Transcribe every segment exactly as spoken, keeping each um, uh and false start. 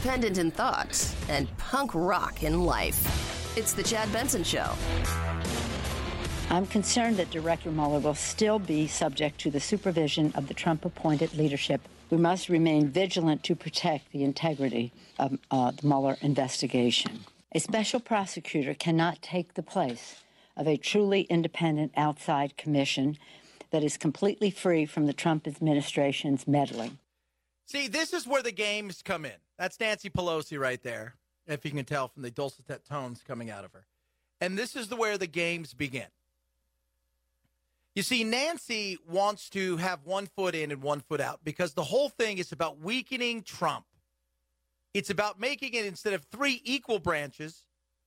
independent in thought and punk rock in life. It's the Chad Benson Show. I'm concerned that Director Mueller will still be subject to the supervision of the Trump-appointed leadership. We must remain vigilant to protect the integrity of uh, the Mueller investigation. A special prosecutor cannot take the place of a truly independent outside commission that is completely free from the Trump administration's meddling. See, this is where the games come in. That's Nancy Pelosi right there, if you can tell from the dulcet tones coming out of her. And this is the where the games begin. You see, Nancy wants to have one foot in and one foot out because the whole thing is about weakening Trump. It's about making it, instead of three equal branches,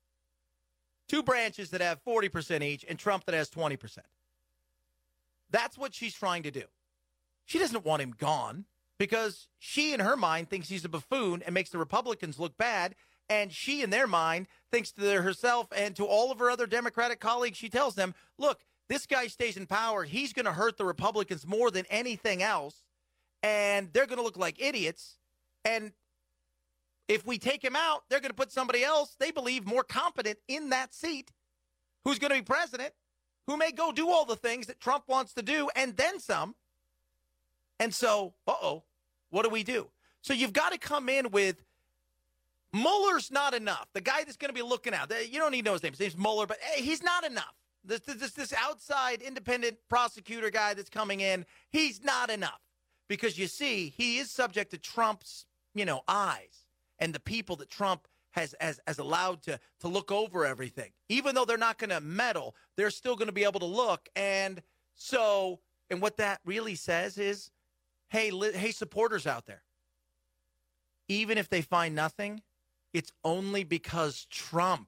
two branches that have forty percent each and Trump that has twenty percent. That's what she's trying to do. She doesn't want him gone because she, in her mind, thinks he's a buffoon and makes the Republicans look bad. And she, in their mind, thinks to herself and to all of her other Democratic colleagues, she tells them, look, this guy stays in power. He's going to hurt the Republicans more than anything else. And they're going to look like idiots. And if we take him out, they're going to put somebody else they believe more competent in that seat who's going to be president, who may go do all the things that Trump wants to do and then some. And so, uh-oh, what do we do? So you've got to come in with Mueller's not enough. The guy that's going to be looking out. You don't need to know his name. His name's Mueller, but hey, he's not enough. This, this, this outside independent prosecutor guy that's coming in, he's not enough. Because you see, he is subject to Trump's, you know, eyes and the people that Trump has, has, has allowed to, to look over everything. Even though they're not going to meddle, they're still going to be able to look. And so, and what that really says is, hey, li- hey, supporters out there, even if they find nothing, it's only because Trump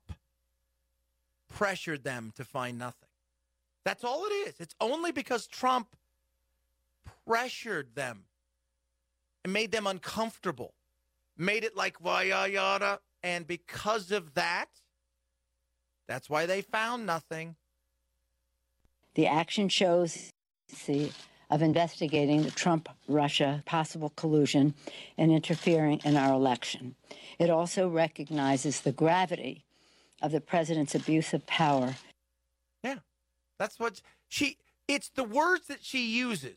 pressured them to find nothing. That's all it is. It's only because Trump pressured them and made them uncomfortable, made it like yada yada, and because of that, that's why they found nothing. The action shows see, of investigating the Trump-Russia possible collusion and interfering in our election. It also recognizes the gravity of the president's abuse of power. Yeah, that's what she, it's the words that she uses.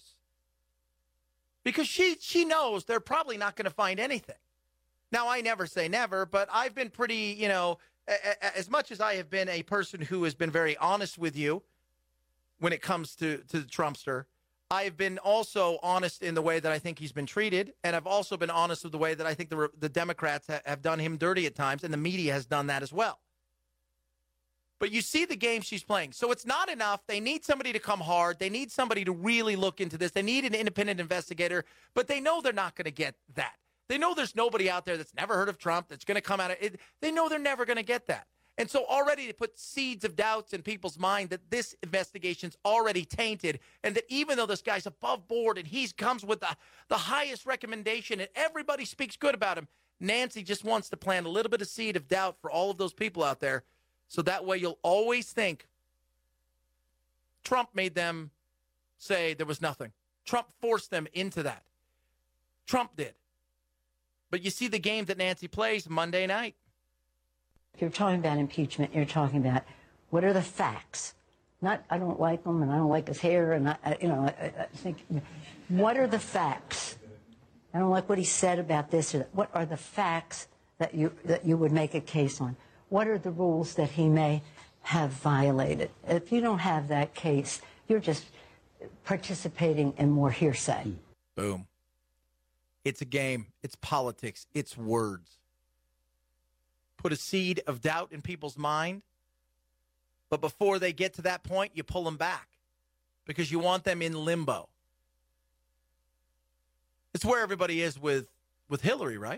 Because she, she knows they're probably not going to find anything. Now, I never say never, but I've been pretty, you know, a, a, as much as I have been a person who has been very honest with you when it comes to, to the Trumpster, I've been also honest in the way that I think he's been treated, and I've also been honest with the way that I think the, the Democrats ha- have done him dirty at times, and the media has done that as well. But you see the game she's playing. So it's not enough. They need somebody to come hard. They need somebody to really look into this. They need an independent investigator, but they know they're not going to get that. They know there's nobody out there that's never heard of Trump that's going to come out of it. They know they're never going to get that. And so already they put seeds of doubts in people's mind that this investigation's already tainted, and that even though this guy's above board and he comes with the, the highest recommendation and everybody speaks good about him, Nancy just wants to plant a little bit of seed of doubt for all of those people out there. So that way you'll always think Trump made them say there was nothing. Trump forced them into that. Trump did. But you see the game that Nancy plays Monday night. If you're talking about impeachment, you're talking about what are the facts? Not, I don't like him and I don't like his hair and I, I you know, I, I think, what are the facts? I don't like what he said about this or that. What are the facts that you that you would make a case on? What are the rules that he may have violated? If you don't have that case, you're just participating in more hearsay. Boom. It's a game. It's politics. It's words. Put a seed of doubt in people's mind, but before they get to that point, you pull them back because you want them in limbo. It's where everybody is with, with Hillary, right?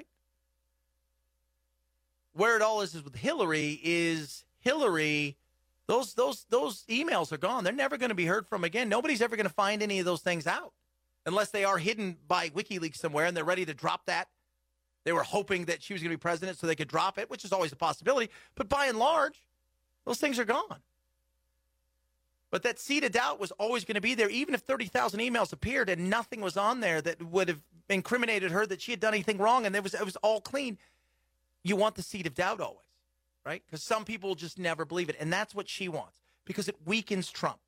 Where it all is is with Hillary is Hillary, those those those emails are gone. They're never going to be heard from again. Nobody's ever going to find any of those things out unless they are hidden by WikiLeaks somewhere and they're ready to drop that. They were hoping that she was going to be president so they could drop it, which is always a possibility. But by and large, those things are gone. But that seed of doubt was always going to be there, even if thirty thousand emails appeared and nothing was on there that would have incriminated her that she had done anything wrong and it was, it was all clean. you want the seed of doubt always, right? Because some people will just never believe it. And that's what she wants because it weakens Trump.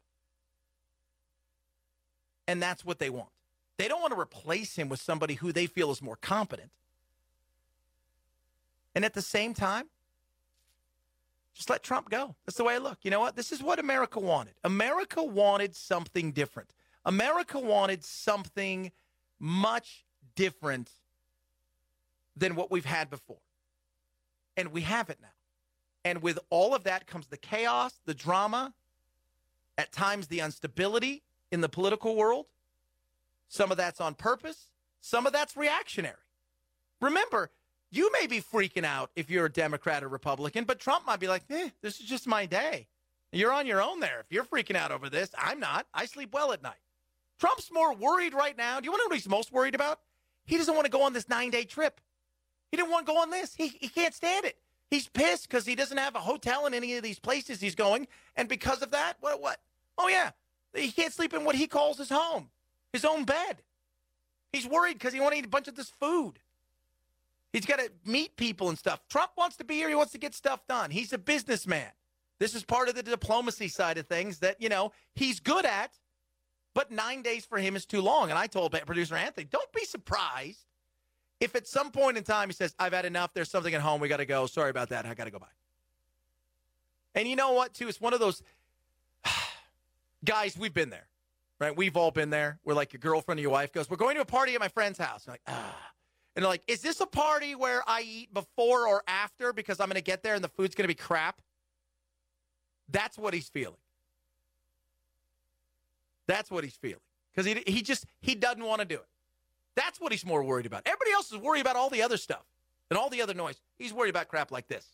And that's what they want. They don't want to replace him with somebody who they feel is more competent. And at the same time, just let Trump go. That's the way I look. You know what? This is what America wanted. America wanted something different. America wanted something much different than what we've had before. And we have it now. And with all of that comes the chaos, the drama, at times the instability in the political world. Some of that's on purpose. Some of that's reactionary. Remember, you may be freaking out if you're a Democrat or Republican, but Trump might be like, eh, this is just my day. You're on your own there. If you're freaking out over this, I'm not. I sleep well at night. Trump's more worried right now. Do you want to know what he's most worried about? He doesn't want to go on this nine-day trip. He didn't want to go on this. He, he can't stand it. He's pissed because he doesn't have a hotel in any of these places he's going. And because of that, what? What? Oh, yeah. He can't sleep in what he calls his home, his own bed. He's worried because he wants to eat a bunch of this food. He's got to meet people and stuff. Trump wants to be here. He wants to get stuff done. He's a businessman. This is part of the diplomacy side of things that, you know, he's good at, but nine days for him is too long. And I told producer Anthony, don't be surprised if at some point in time he says, I've had enough. There's something at home. We got to go. Sorry about that. I got to go by. And you know what, too? It's one of those guys, we've been there, right? We've all been there where, like, your girlfriend or your wife goes, we're going to a party at my friend's house. You're like, ah. And they're like, is this a party where I eat before or after because I'm going to get there and the food's going to be crap? That's what he's feeling. That's what he's feeling. Because he, he just, he doesn't want to do it. That's what he's more worried about. Everybody else is worried about all the other stuff and all the other noise. He's worried about crap like this.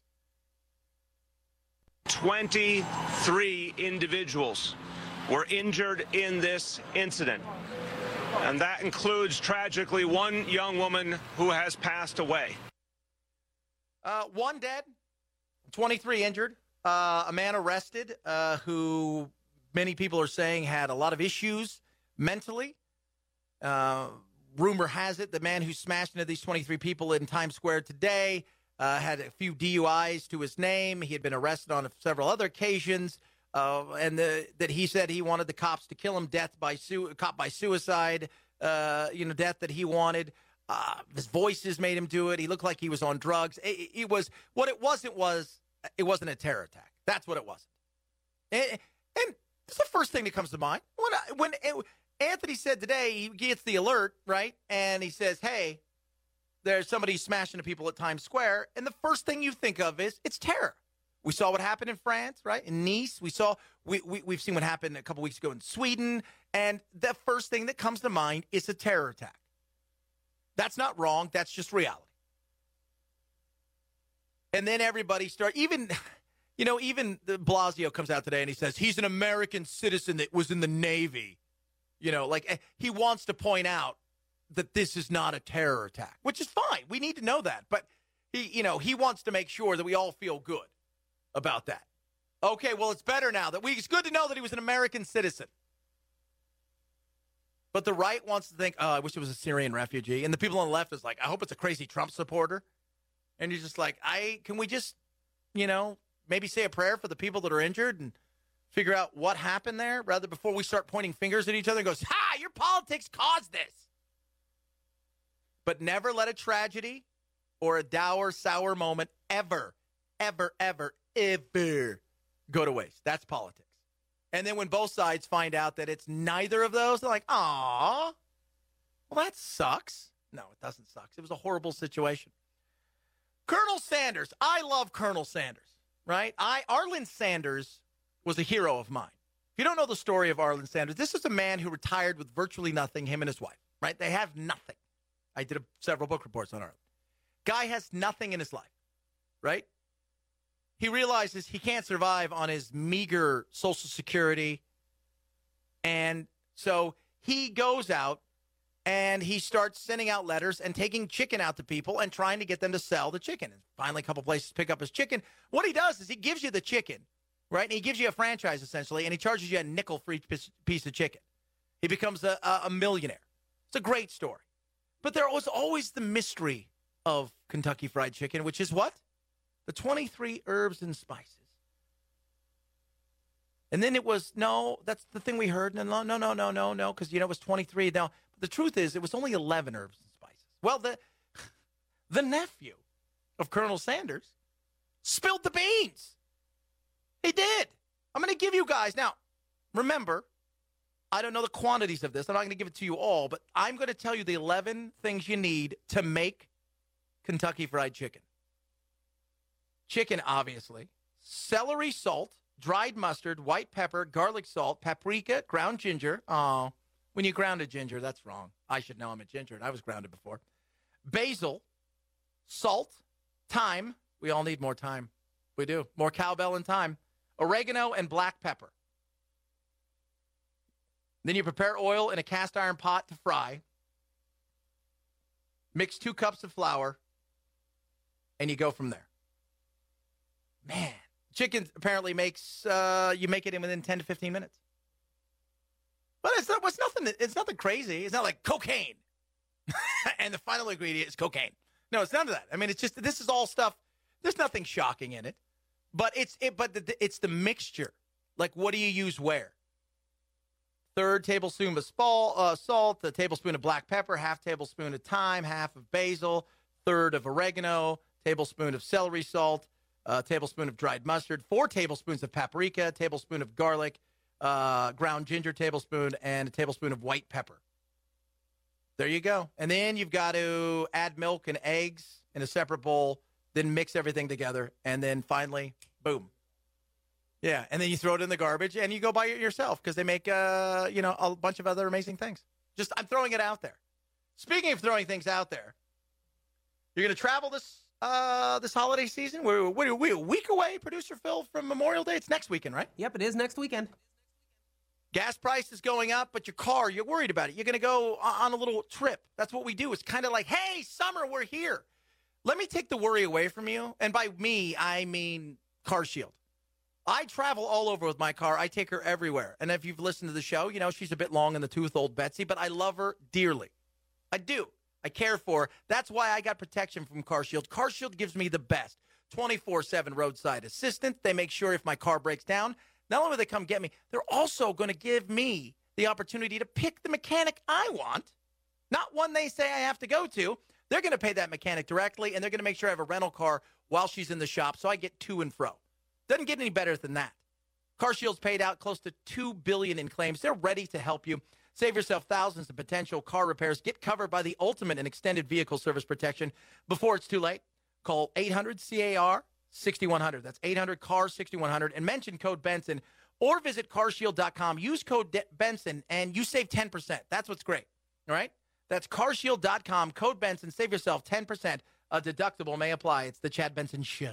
twenty-three individuals were injured in this incident. And that includes, tragically, one young woman who has passed away. Uh, one dead, twenty-three injured. Uh, a man arrested uh, who many people are saying had a lot of issues mentally. Uh, rumor has it the man who smashed into these twenty-three people in Times Square today uh, had a few D U Is to his name. He had been arrested on several other occasions. Uh, and the, that he said he wanted the cops to kill him, death by su- cop by suicide, uh, you know, death that he wanted. Uh, his voices made him do it. He looked like he was on drugs. It, it was what it wasn't was it wasn't a terror attack. That's what it wasn't. And, and it's the first thing that comes to mind when I, when it, Anthony said today he gets the alert right, and he says, "Hey, there's somebody smashing into people at Times Square," and the first thing you think of is it's terror. We saw what happened in France, right? In Nice. We saw, we, we, we've seen what happened a couple weeks ago in Sweden. And the first thing that comes to mind is a terror attack. That's not wrong. That's just reality. And then everybody start, even, you know, even the Blasio comes out today and he says, he's an American citizen that was in the Navy. You know, like he wants to point out that this is not a terror attack, which is fine. We need to know that. But he, you know, he wants to make sure that we all feel good about that. Okay, well, it's better now that we, it's good to know that he was an American citizen. But the right wants to think, oh, I wish it was a Syrian refugee. And the people on the left is like, I hope it's a crazy Trump supporter. And you're just like, I can we just, you know, maybe say a prayer for the people that are injured and figure out what happened there rather before we start pointing fingers at each other and goes, ha, your politics caused this. But never let a tragedy or a dour, sour moment ever, ever, ever, ever go to waste. That's politics. And then when both sides find out that it's neither of those, they're like, aw, well, that sucks. No, it doesn't suck. It was a horrible situation. Colonel Sanders. I love Colonel Sanders, right? I Arlen Sanders was a hero of mine. If you don't know the story of Arlen Sanders, this is a man who retired with virtually nothing, him and his wife, right? They have nothing. I did a, several book reports on Arlen. Guy has nothing in his life, right? He realizes he can't survive on his meager Social Security. And so he goes out and he starts sending out letters and taking chicken out to people and trying to get them to sell the chicken. And finally, a couple places pick up his chicken. What he does is he gives you the chicken, right? And he gives you a franchise, essentially, and he charges you a nickel for each piece of chicken. He becomes a, a millionaire. It's a great story. But there was always the mystery of Kentucky Fried Chicken, which is what? The twenty-three herbs and spices. And then it was, no, that's the thing we heard. No, no, no, no, no, no, no, because, you know, it was twenty-three. Now, the truth is, it was only eleven herbs and spices. Well, the the nephew of Colonel Sanders spilled the beans. He did. I'm going to give you guys. Now, remember, I don't know the quantities of this. I'm not going to give it to you all, but I'm going to tell you the eleven things you need to make Kentucky Fried Chicken. Chicken, obviously. Celery salt, dried mustard, white pepper, garlic salt, paprika, ground ginger. Oh, when you ground a ginger, that's wrong. I should know I'm a ginger, and I was grounded before. Basil, salt, thyme. We all need more thyme. We do. More cowbell and thyme. Oregano and black pepper. Then you prepare oil in a cast iron pot to fry. Mix two cups of flour, and you go from there. Man, chicken apparently makes uh, you make it in within ten to fifteen minutes. But it's not. It's nothing. It's nothing crazy. It's not like cocaine, and the final ingredient is cocaine. No, it's none of that. I mean, it's just this is all stuff. There's nothing shocking in it, but it's it. But the, it's the mixture. Like, what do you use where? Third tablespoon of spal, uh, salt, a tablespoon of black pepper, half tablespoon of thyme, half of basil, third of oregano, tablespoon of celery salt, a tablespoon of dried mustard, four tablespoons of paprika, a tablespoon of garlic, uh, ground ginger tablespoon, and a tablespoon of white pepper. There you go. And then you've got to add milk and eggs in a separate bowl, then mix everything together, and then finally, boom. Yeah, and then you throw it in the garbage, and you go buy it yourself because they make, uh, you know, a bunch of other amazing things. Just, I'm throwing it out there. Speaking of throwing things out there, you're going to travel this uh, this holiday season? We're, we're, we're a week away, Producer Phil, from Memorial Day. It's next weekend, right? Yep, it is next weekend. Gas price is going up, but your car, you're worried about it. You're going to go on a little trip. That's what we do. It's kind of like, hey, summer, we're here. Let me take the worry away from you. And by me, I mean CarShield. I travel all over with my car. I take her everywhere. And if you've listened to the show, you know she's a bit long in the tooth, old Betsy, but I love her dearly. I do. I care for her. That's why I got protection from CarShield. CarShield gives me the best twenty-four seven roadside assistance. They make sure if my car breaks down, not only will they come get me, they're also going to give me the opportunity to pick the mechanic I want, not one they say I have to go to. They're going to pay that mechanic directly, and they're going to make sure I have a rental car while she's in the shop so I get to and fro. Doesn't get any better than that. CarShield's paid out close to two billion dollars in claims. They're ready to help you. Save yourself thousands of potential car repairs. Get covered by the ultimate and extended vehicle service protection before it's too late. Call eight hundred C A R sixty-one hundred. That's eight hundred C A R sixty-one hundred. And mention code Benson or visit car shield dot com. Use code De- Benson and you save ten percent. That's what's great. All right? That's car shield dot com. Code Benson. Save yourself ten percent. A deductible may apply. It's the Chad Benson Show.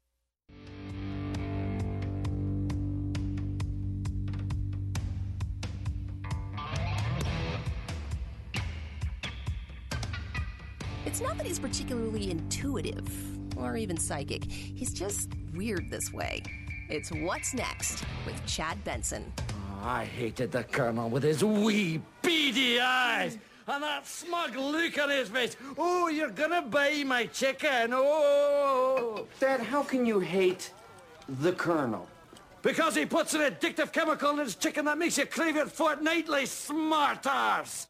It's not that he's particularly intuitive or even psychic. He's just weird this way. It's What's Next with Chad Benson. Oh, I hated the Colonel with his wee beady eyes and that smug look on his face. Oh, you're gonna buy my chicken. Oh. Dad, how can you hate the Colonel? Because he puts an addictive chemical in his chicken that makes you crave it fortnightly, smart arse.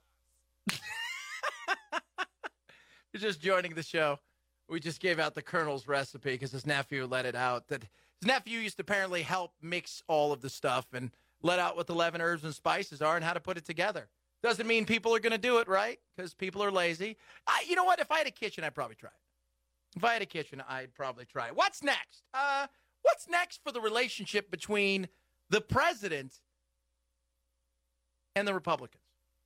You're just joining the show. We just gave out the Colonel's recipe because his nephew let it out. That his nephew used to apparently help mix all of the stuff and let out what the eleven herbs and spices are and how to put it together. Doesn't mean people are going to do it, right? Because people are lazy. I, you know what? If I had a kitchen, I'd probably try it. If I had a kitchen, I'd probably try it. What's next? Uh, what's next for the relationship between the president and the Republicans?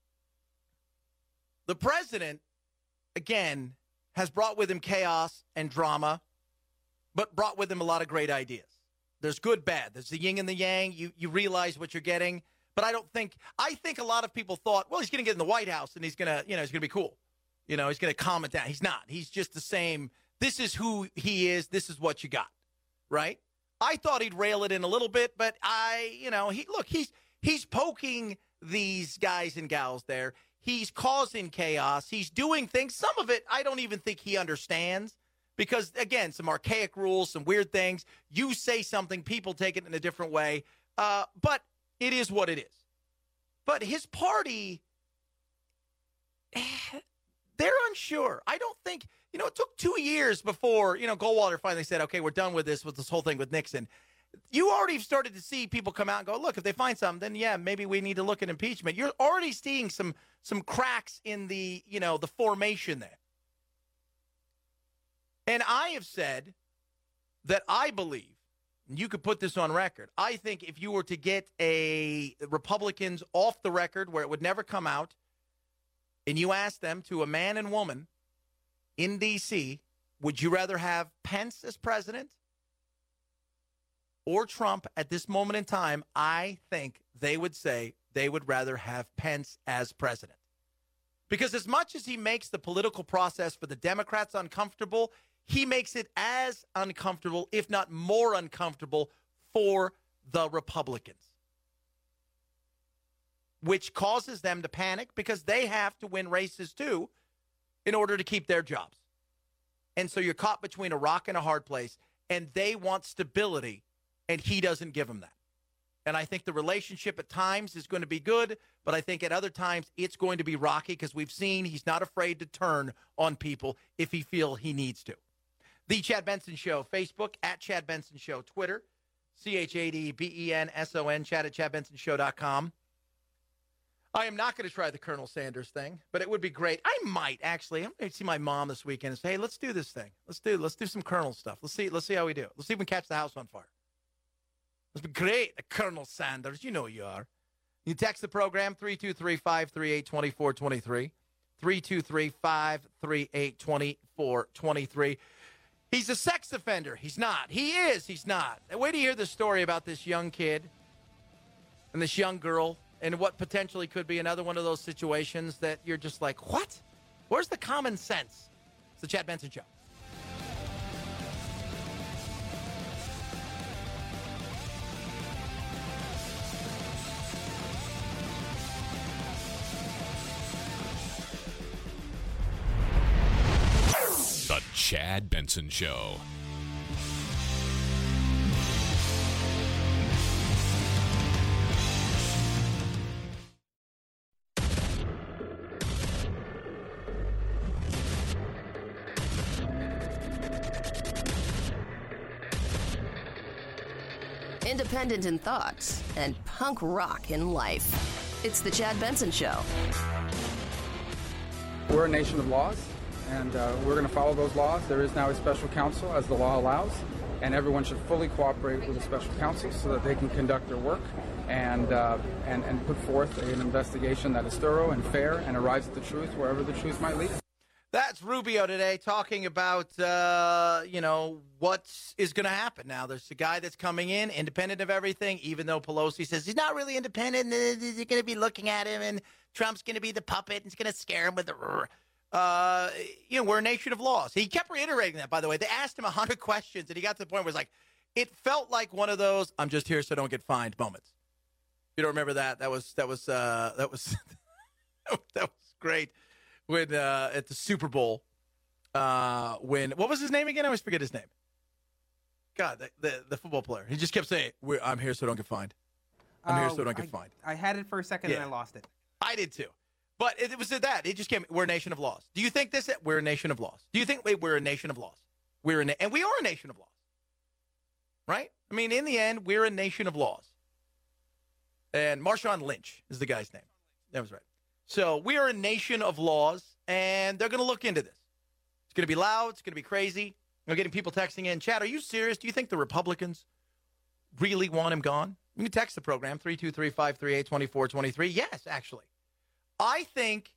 The president, again, has brought with him chaos and drama, but brought with him a lot of great ideas. There's good, bad. There's the yin and the yang. You you realize what you're getting. But I don't think, I think a lot of people thought, well, he's going to get in the White House and he's going to, you know, he's going to be cool. You know, he's going to calm it down. He's not. He's just the same. This is who he is. This is what you got. Right? I thought he'd rail it in a little bit, but I, you know, he look, he's he's poking these guys and gals there. he's causing chaos. He's doing things. Some of it I don't even think he understands because, again, some archaic rules, some weird things. You say something, people take it in a different way. Uh, but it is what it is. But his party, they're unsure. I don't think, you know, it took two years before, you know, Goldwater finally said, okay, we're done with this, with this whole thing with Nixon. You already started to see people come out and go, look, if they find something, then, yeah, maybe we need to look at impeachment. You're already seeing some some cracks in the, you know, the formation there. And I have said that I believe, and you could put this on record, I think if you were to get a Republicans off the record where it would never come out, and you ask them to a man and woman in D C, would you rather have Pence as president or Trump at this moment in time? I think they would say they would rather have Pence as president. Because as much as he makes the political process for the Democrats uncomfortable, he makes it as uncomfortable, if not more uncomfortable, for the Republicans, which causes them to panic because they have to win races too in order to keep their jobs. And so you're caught between a rock and a hard place, and they want stability, and he doesn't give them that. And I think the relationship at times is going to be good, but I think at other times it's going to be rocky because we've seen he's not afraid to turn on people if he feels he needs to. The Chad Benson Show, Facebook, at Chad Benson Show, Twitter, C H A D B E N S O N, Chad at chad benson show dot com. I am not going to try the Colonel Sanders thing, but it would be great. I might, actually. I'm going to see my mom this weekend and say, hey, let's do this thing. Let's do let's do some Colonel stuff. Let's see, let's see how we do. Let's see if we can catch the house on fire. Let's be great, Colonel Sanders. You know you are. You text the program, three two three, five three eight, two four two three, three two three, five three eight, two four two three. He's a sex offender. He's not. He is. He's not. Wait to hear the story about this young kid and this young girl and what potentially could be another one of those situations that you're just like, what? Where's the common sense? It's the Chad Benson Show. The Chad Benson Show. Independent in thoughts and punk rock in life. It's the Chad Benson Show. We're a nation of laws, and uh, we're going to follow those laws. There is now a special counsel, as the law allows, and everyone should fully cooperate with the special counsel so that they can conduct their work and, uh, and, and put forth an investigation that is thorough and fair and arrives at the truth wherever the truth might lead. That's Rubio today talking about, uh, you know, what is going to happen now. There's a guy that's coming in, independent of everything, even though Pelosi says he's not really independent. They're going to be looking at him, and Trump's going to be the puppet, and he's going to scare him with the, uh, you know, we're a nation of laws. He kept reiterating that, by the way. They asked him a hundred questions, and he got to the point where it's like, it felt like one of those, I'm just here so I don't get fined moments. You don't remember that? That was, that was, uh, that was, that was great. When uh, at the Super Bowl, uh, when what was his name again? I always forget his name. God, the the, the football player. He just kept saying, We're, "I'm here so I don't get fined. I'm uh, here so I don't get I, fined." I had it for a second yeah. and I lost it. I did too, but it, it was that. It just came. We're a nation of laws. Do you think this? We're a nation of laws. Do you think wait, we're a nation of laws? We're a and we are a nation of laws, right? I mean, in the end, we're a nation of laws. And Marshawn Lynch is the guy's name. That was right. So we are a nation of laws, and they're going to look into this. It's going to be loud. It's going to be crazy. I'm getting people texting in. Chad, are you serious? Do you think the Republicans really want him gone? You can text the program, three two three, five three eight, two four two three. Yes, actually. I think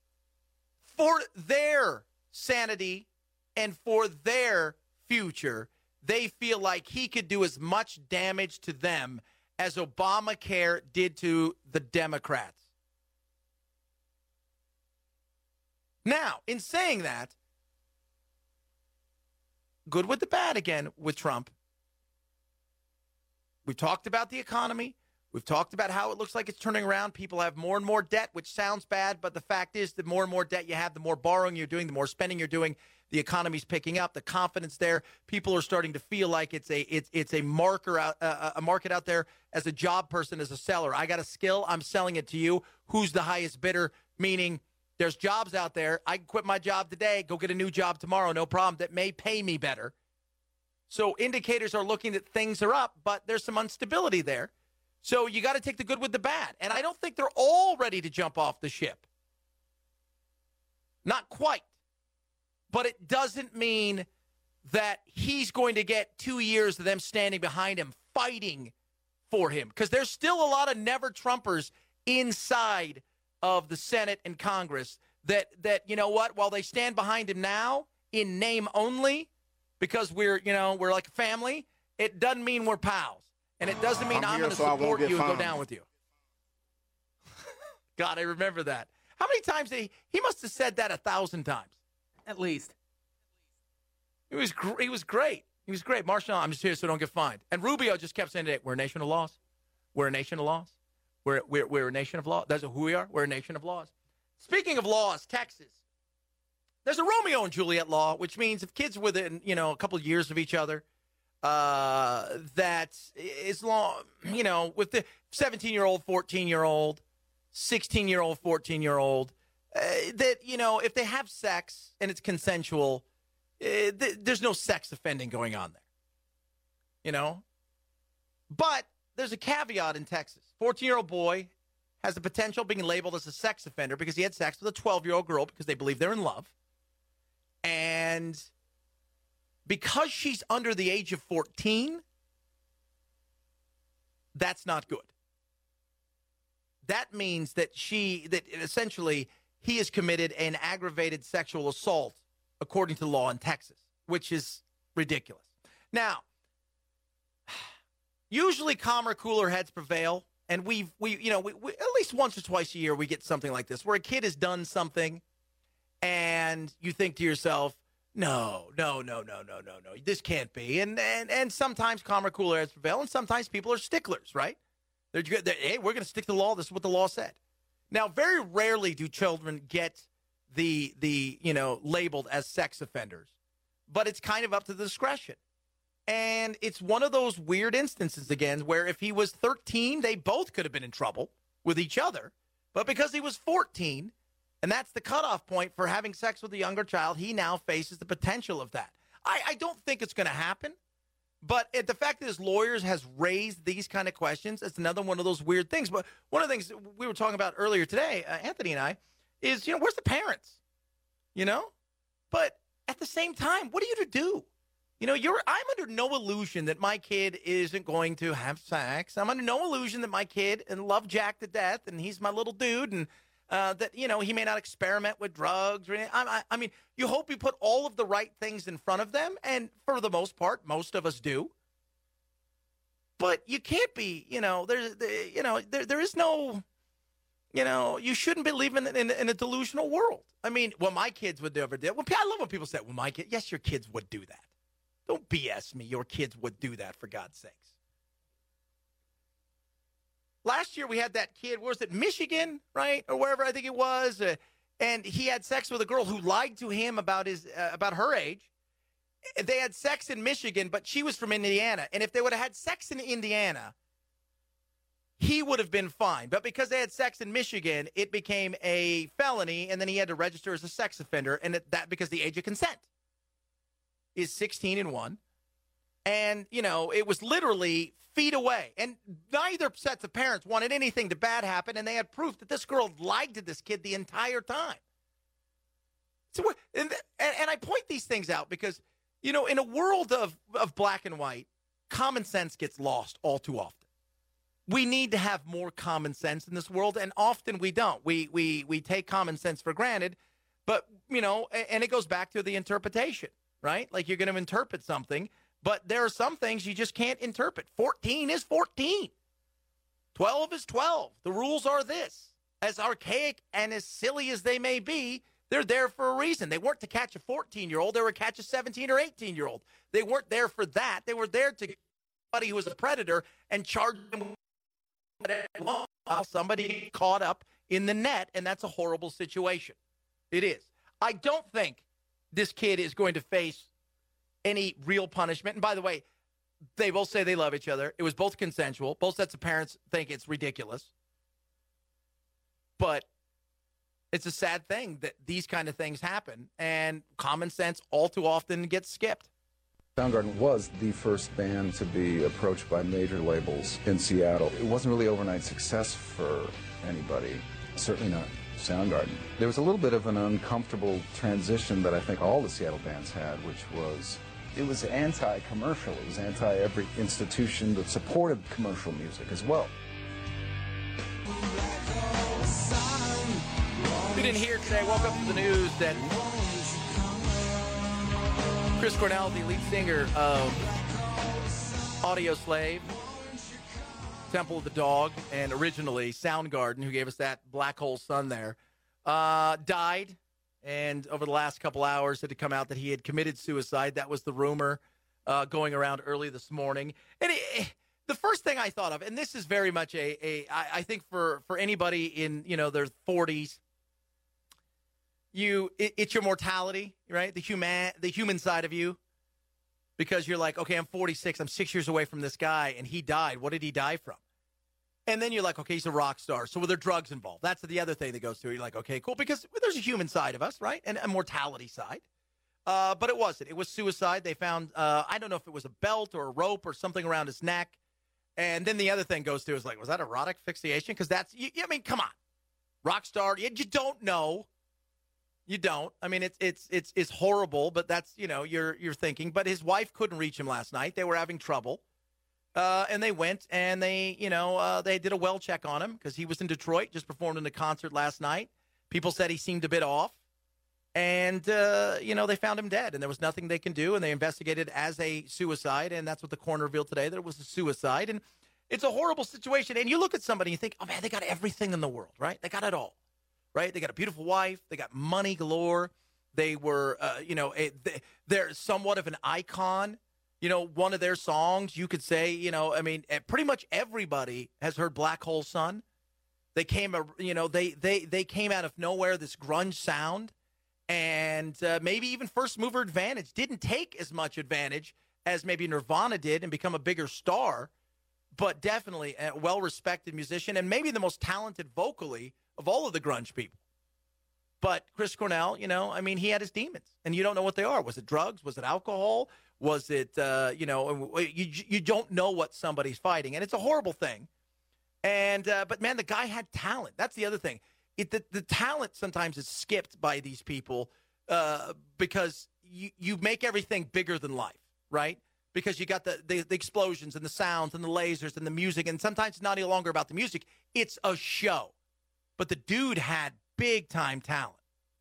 for their sanity and for their future, they feel like he could do as much damage to them as Obamacare did to the Democrats. Now, in saying that, good with the bad again with Trump. We've talked about the economy. We've talked about how it looks like it's turning around. People have more and more debt, which sounds bad, but the fact is the more and more debt you have, the more borrowing you're doing, the more spending you're doing. The economy's picking up, the confidence there. People are starting to feel like it's a it's it's a marker out uh, a market out there as a job person, as a seller. I got a skill, I'm selling it to you. Who's the highest bidder? Meaning there's jobs out there. I can quit my job today, go get a new job tomorrow, no problem. That may pay me better. So indicators are looking that things are up, but there's some instability there. So you got to take the good with the bad. And I don't think they're all ready to jump off the ship. Not quite. But it doesn't mean that he's going to get two years of them standing behind him, fighting for him. Because there's still a lot of never-Trumpers inside of the Senate and Congress that, that, you know what, while they stand behind him now in name only, because we're, you know, we're like a family, it doesn't mean we're pals. And it doesn't mean I'm, I'm going to so support you and go down with you. God, I remember that. How many times did he, he must have said that a thousand times. At least. He was, gr- he was great. He was great. Marshall, I'm just here so don't get fined. And Rubio just kept saying today, we're a nation of laws. We're a nation of laws. We're, we're, we're a nation of laws. That's who we are. We're a nation of laws. Speaking of laws, Texas. There's a Romeo and Juliet law, which means if kids within, you know, a couple of years of each other, uh, that is long, you know, with the seventeen-year-old, fourteen-year-old, sixteen-year-old, fourteen-year-old, uh, that, you know, if they have sex and it's consensual, uh, th- there's no sex offending going on there, you know. But there's a caveat in Texas. fourteen-year-old boy has the potential of being labeled as a sex offender because he had sex with a twelve-year-old girl because they believe they're in love. And because she's under the age of fourteen, that's not good. That means that she, that essentially he has committed an aggravated sexual assault according to law in Texas, which is ridiculous. Now, usually calmer, cooler heads prevail. And we've, we, you know, we, we, at least once or twice a year, we get something like this where a kid has done something and you think to yourself, no, no, no, no, no, no, no, this can't be. And and, and sometimes calmer, cooler heads prevail, and sometimes people are sticklers, right? They're, they're hey, we're going to stick to the law. This is what the law said. Now, very rarely do children get the the you know labeled as sex offenders, but it's kind of up to the discretion. And it's one of those weird instances, again, where if he was thirteen, they both could have been in trouble with each other. But because he was fourteen, and that's the cutoff point for having sex with a younger child, he now faces the potential of that. I, I don't think it's going to happen. But it, the fact that his lawyers has raised these kind of questions, it's another one of those weird things. But one of the things we were talking about earlier today, uh, Anthony and I, is, you know, where's the parents? You know? But at the same time, what are you to do? You know, you're. I'm under no illusion that my kid isn't going to have sex. I'm under no illusion that my kid and love Jack to death, and he's my little dude, and uh, that, you know, he may not experiment with drugs or anything. I, I, I mean, you hope you put all of the right things in front of them, and for the most part, most of us do. But you can't be, you know, there's, there, you know, there, there is no, you know, you shouldn't be living in, in, in a delusional world. I mean, well, my kids would never do it. Well, I love when people say, well, my kid, yes, your kids would do that. Don't B S me. Your kids would do that, for God's sakes. Last year we had that kid, where was it, Michigan, right? Or wherever I think it was. Uh, and he had sex with a girl who lied to him about his uh, about her age. They had sex in Michigan, but she was from Indiana. And if they would have had sex in Indiana, he would have been fine. But because they had sex in Michigan, it became a felony, and then he had to register as a sex offender, and it, that because the age of consent is sixteen and one. And, you know, it was literally feet away. And neither sets of parents wanted anything to bad happen, and they had proof that this girl lied to this kid the entire time. So, and, and I point these things out because, you know, in a world of, of black and white, common sense gets lost all too often. We need to have more common sense in this world, and often we don't. We we we take common sense for granted, but, you know, and it goes back to the interpretation. Right? Like, you're going to interpret something, but there are some things you just can't interpret. fourteen is fourteen. twelve is twelve. The rules are this. As archaic and as silly as they may be, they're there for a reason. They weren't to catch a fourteen-year-old. They were to catch a seventeen or eighteen-year-old. They weren't there for that. They were there to get somebody who was a predator and charge them with well, somebody caught up in the net, and that's a horrible situation. It is. I don't think this kid is going to face any real punishment. And by the way, they both say they love each other. It was both consensual. Both sets of parents think it's ridiculous. But it's a sad thing that these kind of things happen, and common sense all too often gets skipped. Soundgarden was the first band to be approached by major labels in Seattle. It wasn't really overnight success for anybody, certainly not Soundgarden. There was a little bit of an uncomfortable transition that I think all the Seattle bands had, which was, it was anti-commercial. It was anti-every institution that supported commercial music as well. We didn't hear today, woke up to the news that Chris Cornell, the lead singer of Audioslave, Temple of the Dog, and originally Soundgarden, who gave us that Black Hole Sun there, uh, died. And over the last couple hours, it had come out that he had committed suicide. That was the rumor uh, going around early this morning. And it, the first thing I thought of, and this is very much a, a I, I think for, for anybody in, you know, their forties, You, it, it's your mortality, right? The human, the human side of you, because you're like, okay, I'm forty-six. I'm six years away from this guy, and he died. What did he die from? And then you're like, okay, he's a rock star. So were there drugs involved? That's the other thing that goes through. You're like, okay, cool, because there's a human side of us, right, and a mortality side. Uh, but it wasn't. It was suicide. They found, uh, I don't know if it was a belt or a rope or something around his neck. And then the other thing goes through is like, was that erotic asphyxiation? Because that's, you, I mean, come on, rock star. You, you don't know. You don't. I mean, it's it's it's it's horrible, but that's, you know, you're you're thinking. But his wife couldn't reach him last night. They were having trouble, uh, and they went and they, you know, uh, they did a well check on him because he was in Detroit, just performed in a concert last night. People said he seemed a bit off, and uh, you know, they found him dead, and there was nothing they can do, and they investigated as a suicide, and that's what the coroner revealed today, that it was a suicide, and it's a horrible situation. And you look at somebody and you think, oh man, they got everything in the world, right? They got it all. Right? They got a beautiful wife. They got money galore. They were, uh, you know, a, they, they're somewhat of an icon. You know, one of their songs, you could say, you know, I mean, pretty much everybody has heard Black Hole Sun. They came, you know, they they they came out of nowhere, this grunge sound, and uh, maybe even first mover advantage. Didn't take as much advantage as maybe Nirvana did and become a bigger star, but definitely a well-respected musician and maybe the most talented vocally of all of the grunge people. But Chris Cornell, you know, I mean, he had his demons, and you don't know what they are. Was it drugs? Was it alcohol? Was it, uh, you know, you you don't know what somebody's fighting, and it's a horrible thing. And uh, but man, the guy had talent. That's the other thing. It the, the talent sometimes is skipped by these people uh, because you you make everything bigger than life, right? Because you got the, the the explosions and the sounds and the lasers and the music, and sometimes it's not any longer about the music. It's a show. But the dude had big-time talent.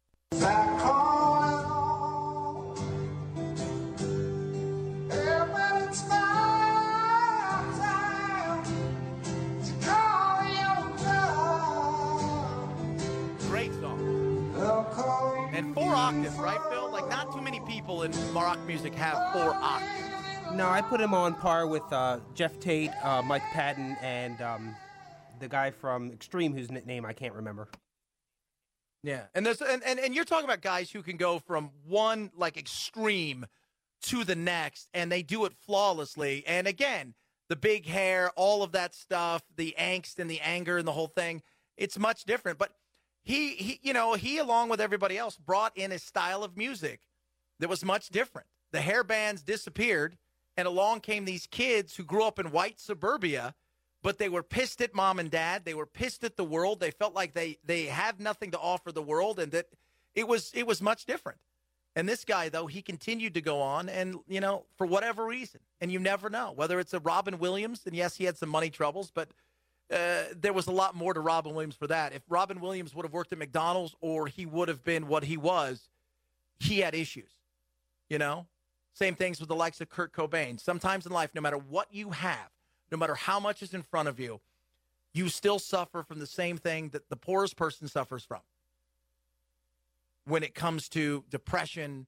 Great song. And four octaves, right, Phil? Like, not too many people in rock music have four octaves. No, I put him on par with uh, Jeff Tate, uh, Mike Patton, and... Um the guy from Extreme, whose name I can't remember. Yeah, and there's and, and, and you're talking about guys who can go from one, like, extreme to the next, and they do it flawlessly. And, again, the big hair, all of that stuff, the angst and the anger and the whole thing, it's much different. But he, he you know, he, along with everybody else, brought in a style of music that was much different. The hair bands disappeared, and along came these kids who grew up in white suburbia, but they were pissed at mom and dad. They were pissed at the world. They felt like they they had nothing to offer the world, and that it was it was much different. And this guy, though, he continued to go on, and, you know, for whatever reason, and you never know, whether it's a Robin Williams, and yes, he had some money troubles, but uh, there was a lot more to Robin Williams for that. If Robin Williams would have worked at McDonald's, or he would have been what he was, he had issues, you know? Same things with the likes of Kurt Cobain. Sometimes in life, no matter what you have, no matter how much is in front of you, you still suffer from the same thing that the poorest person suffers from when it comes to depression,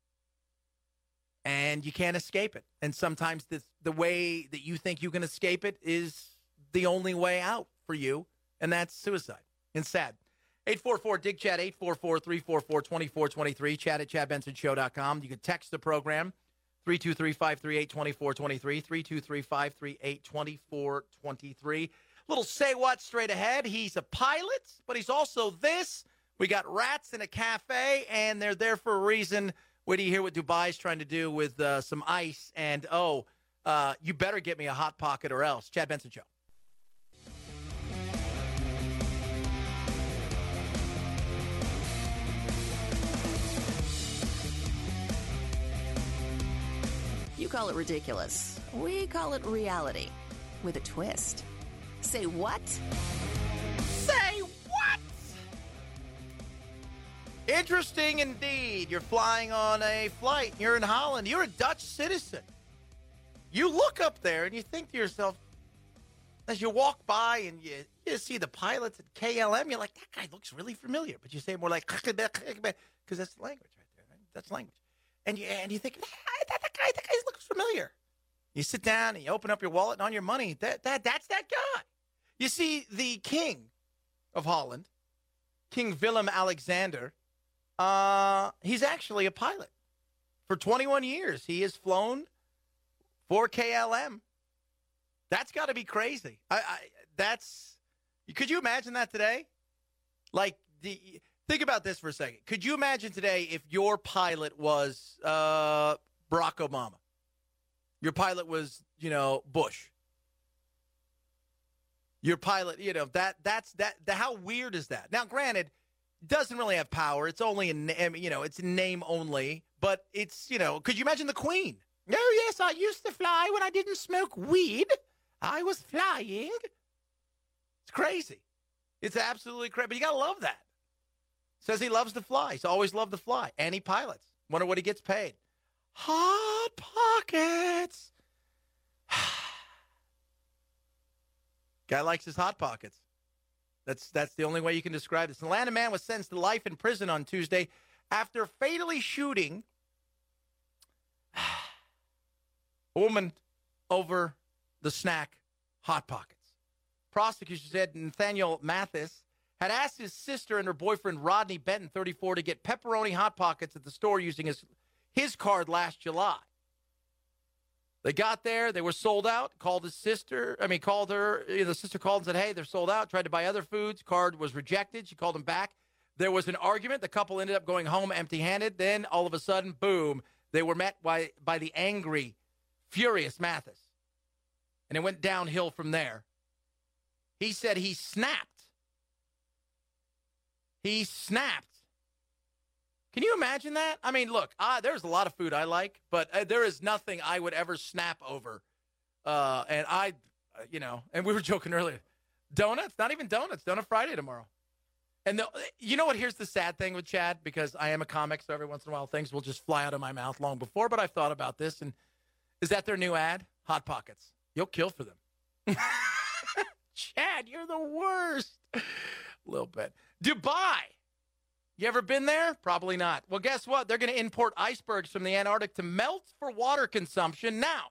and you can't escape it. And sometimes this, the way that you think you can escape it is the only way out for you, and that's suicide. And sad. eight four four, D I G, chat, eight four four, three four four, two four two three, chat at chad benson show dot com. You can text the program, three two three, five three eight, two four two three, three two three, five three eight, two four two three. Little say what straight ahead. He's a pilot, but he's also this. We got rats in a cafe, and they're there for a reason. What do you hear what Dubai's trying to do with uh, some ice? And, oh, uh, you better get me a Hot Pocket or else. Chad Benson Show. You call it ridiculous. We call it reality with a twist. Say what? Say what? Interesting indeed. You're flying on a flight. You're in Holland. You're a Dutch citizen. You look up there and you think to yourself, as you walk by and you, you see the pilots at K L M, you're like, that guy looks really familiar. But you say more like, because that's the language right there. Right? That's language. And you, and you think, that, that guy, that guy looks familiar. You sit down and you open up your wallet and on your money, that, that that's that guy. You see, the king of Holland, King Willem-Alexander, uh, he's actually a pilot. For twenty-one years, he has flown for K L M. That's got to be crazy. I, I that's could you imagine that today? Like, the, think about this for a second. Could you imagine today if your pilot was uh, Barack Obama? Your pilot was, you know, Bush. Your pilot, you know, that that's that. The, how weird is that? Now, granted, doesn't really have power. It's only a name, you know, it's a name only. But it's, you know, could you imagine the Queen? No, yes, I used to fly when I didn't smoke weed. I was flying. It's crazy. It's absolutely crazy. But you gotta love that. Says he loves to fly. He's always loved to fly. And he pilots. Wonder what he gets paid. Hot Pockets. Guy likes his Hot Pockets. That's that's the only way you can describe this. An Atlanta man was sentenced to life in prison on Tuesday after fatally shooting a woman over the snack Hot Pockets. Prosecutors said Nathaniel Mathis had asked his sister and her boyfriend Rodney Benton, thirty-four, to get pepperoni Hot Pockets at the store using his his card last July. They got there. They were sold out. Called his sister. I mean, called her. The sister called and said, hey, they're sold out. Tried to buy other foods. Card was rejected. She called him back. There was an argument. The couple ended up going home empty-handed. Then, all of a sudden, boom, they were met by, by the angry, furious Mathis. And it went downhill from there. He said he snapped. He snapped. Can you imagine that? I mean, look, uh, there's a lot of food I like, but uh, there is nothing I would ever snap over. Uh, and I, uh, you know, and we were joking earlier. Donuts, not even donuts. Donut Friday tomorrow. And the, you know what? Here's the sad thing with Chad, because I am a comic, so every once in a while things will just fly out of my mouth long before, but I've thought about this. And is that their new ad? Hot Pockets. You'll kill for them. Chad, you're the worst. A little bit. Dubai. You ever been there? Probably not. Well, guess what? They're going to import icebergs from the Antarctic to melt for water consumption. Now,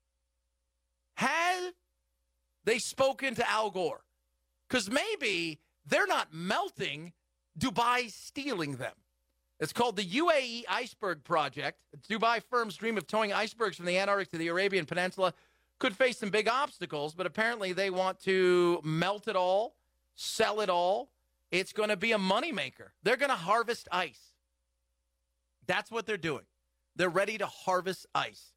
have they spoken to Al Gore? Because maybe they're not melting, Dubai's stealing them. It's called the U A E Iceberg Project. Dubai firm's dream of towing icebergs from the Antarctic to the Arabian Peninsula could face some big obstacles, but apparently they want to melt it all, sell it all. It's going to be a moneymaker. They're going to harvest ice. That's what they're doing. They're ready to harvest ice.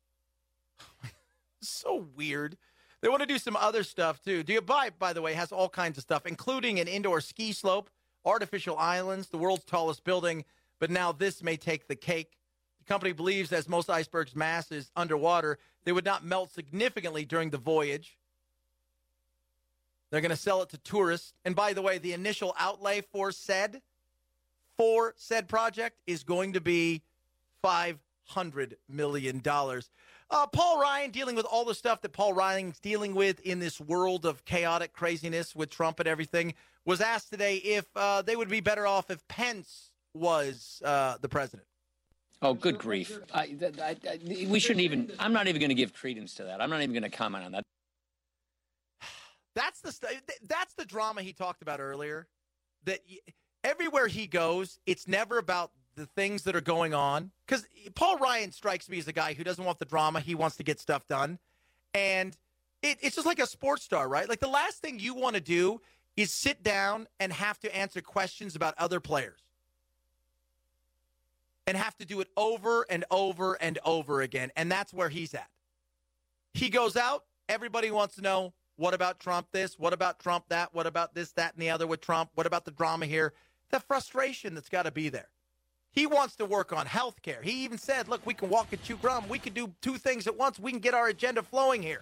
So weird. They want to do some other stuff, too. Dubai, by the way, has all kinds of stuff, including an indoor ski slope, artificial islands, the world's tallest building, but now this may take the cake. The company believes as most icebergs' mass is underwater, they would not melt significantly during the voyage. They're going to sell it to tourists. And by the way, the initial outlay for said, for said project is going to be five hundred million dollars. Uh, Paul Ryan, dealing with all the stuff that Paul Ryan's dealing with in this world of chaotic craziness with Trump and everything, was asked today if uh, they would be better off if Pence was uh, the president. Oh, good grief. I, I, I, we shouldn't even, I'm not even going to give credence to that. I'm not even going to comment on that. That's the st- that's the drama he talked about earlier. That everywhere he goes, it's never about the things that are going on. Because Paul Ryan strikes me as a guy who doesn't want the drama. He wants to get stuff done. And it, it's just like a sports star, right? Like the last thing you want to do is sit down and have to answer questions about other players. And have to do it over and over and over again. And that's where he's at. He goes out. Everybody wants to know, what about Trump this? What about Trump that? What about this, that, and the other with Trump? What about the drama here? The frustration that's got to be there. He wants to work on health care. He even said, look, we can walk and chew gum. We can do two things at once. We can get our agenda flowing here.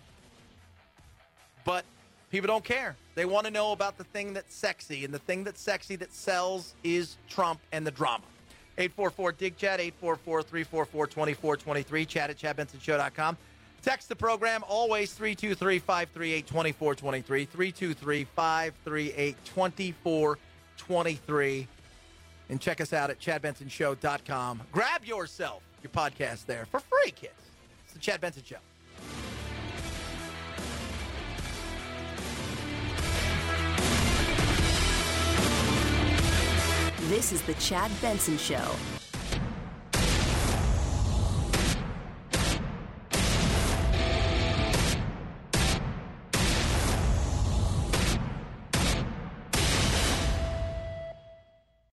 But people don't care. They want to know about the thing that's sexy. And the thing that's sexy that sells is Trump and the drama. eight four four, D I G, chat, eight four four, three four four, two four two three, chat at chad benson show dot com. Text the program, always three two three, five three eight, two four two three, three two three, five three eight, two four two three. And check us out at chad benson show dot com. Grab yourself your podcast there for free, kids. It's the Chad Benson Show. This is the Chad Benson Show